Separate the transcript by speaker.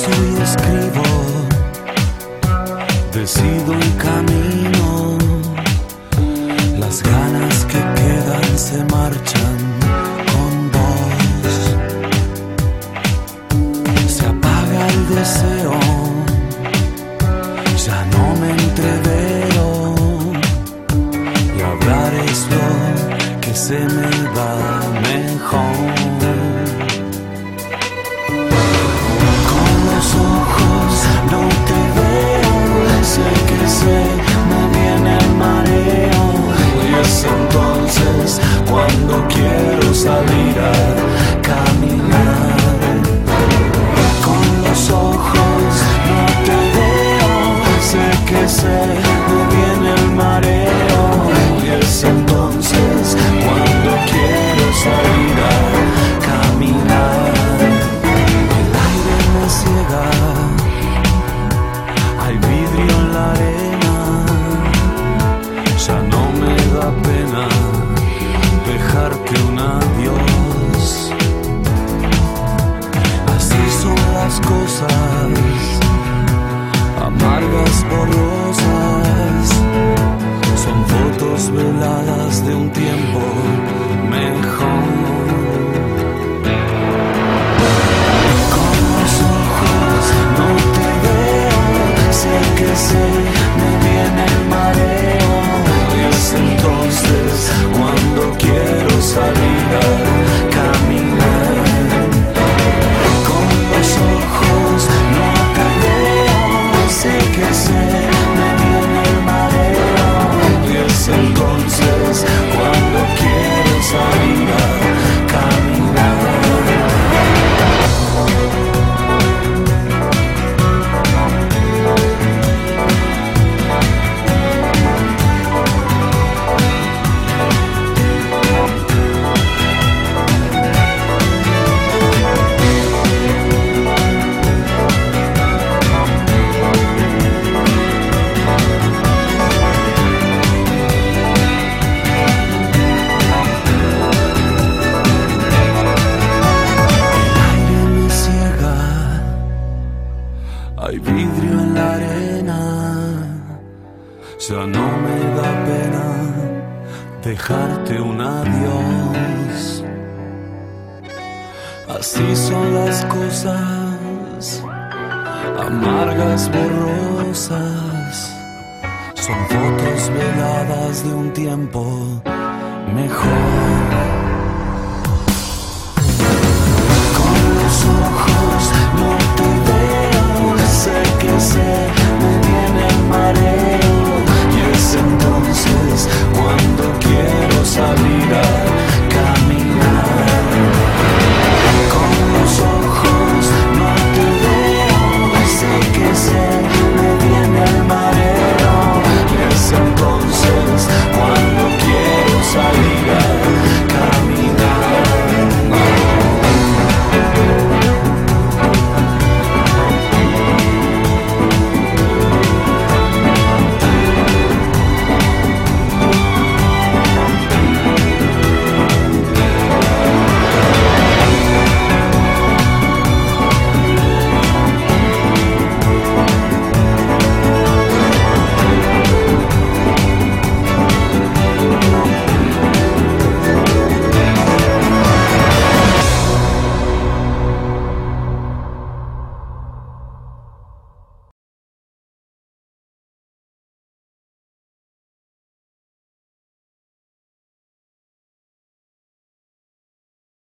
Speaker 1: pienso y escribo, decido un camino, las ganas que quedan se marchan con vos, se apaga el deseo, ya no me entrevero, y hablar es lo que se me va mejor. No te veo, sé que me viene el mareo, y es entonces cuando quiero salir a caminar. Con los ojos no te veo, sé que me viene el mareo, y es entonces cuando quiero salir a caminar. El aire me ciega, hay vidrio en la arena, ya no me da pena dejarte un adiós. Así son las cosas, amargas, borrosas, son fotos veladas de un tiempo mejor. Con los ojos no te veo, sé que me viene el mareo, y es entonces cuando quiero salir a caminar. Con los ojos no te veo, sé que me viene el mareo, y es entonces cuando quiero salir a caminar. Hay vidrio en la arena, ya no me da pena dejarte un adiós. Así son las cosas, amargas, borrosas, son fotos veladas de un tiempo mejor. Con los ojos no